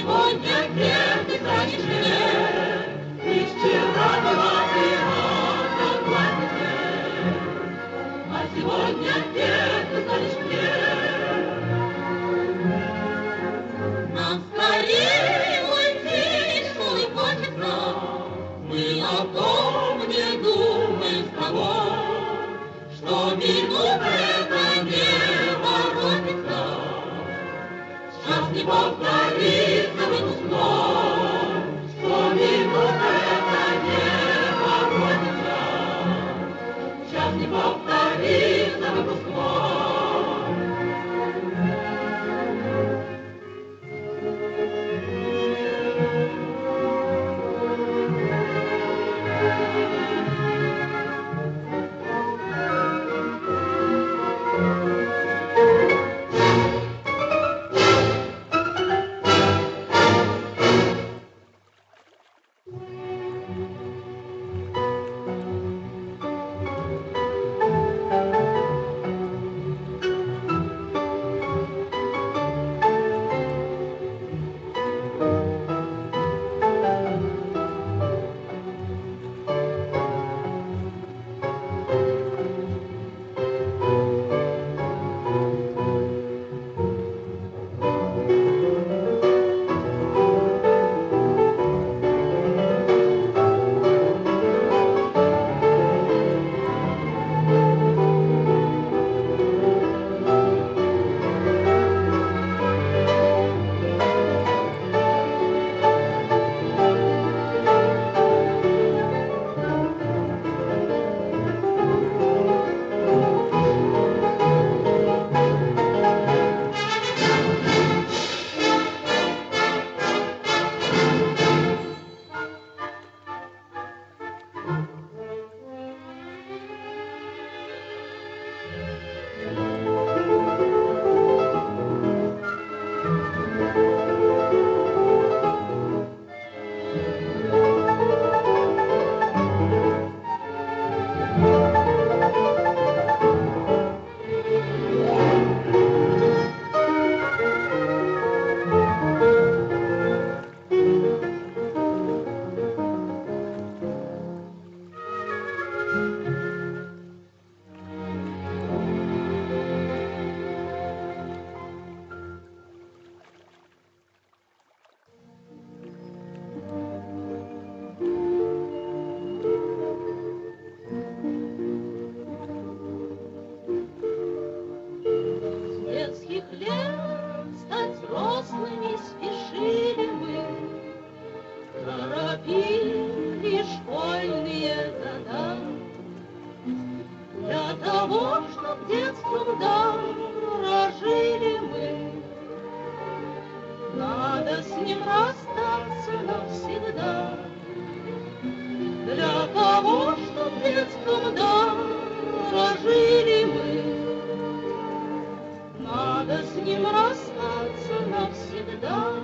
сегодня кем ты станешь мне? Ты вчера была одноклассницей, а сегодня кем ты станешь мне? Нам скорее уйти из школы хочется, мы о том не думаем с тобой, что минута эта не воротится, сейчас не повторится выпускной, что минута эта не воротится, сейчас не повторится выпускной. Стать взрослыми спешили мы, торопили школьные года. Для того, чтоб детством дорожили мы, надо с ним расстаться навсегда. Для того, чтоб детством дорожили мы, надо с ним расстаться навсегда.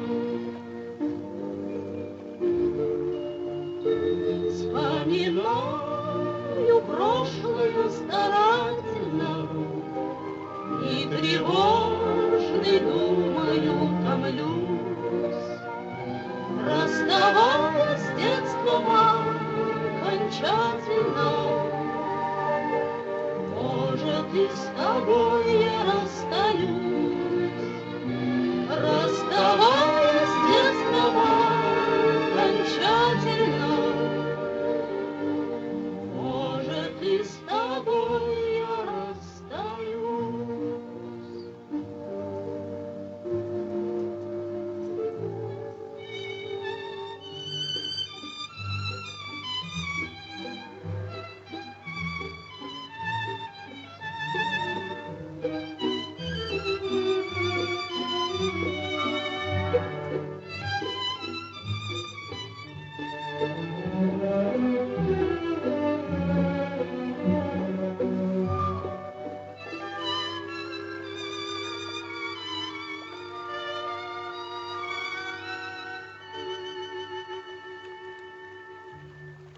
Вспоминаю прошлое старательно, и тревожный, думаю, томлюсь, расставаясь с детством окончательно. Может, и с тобой я расстаюсь.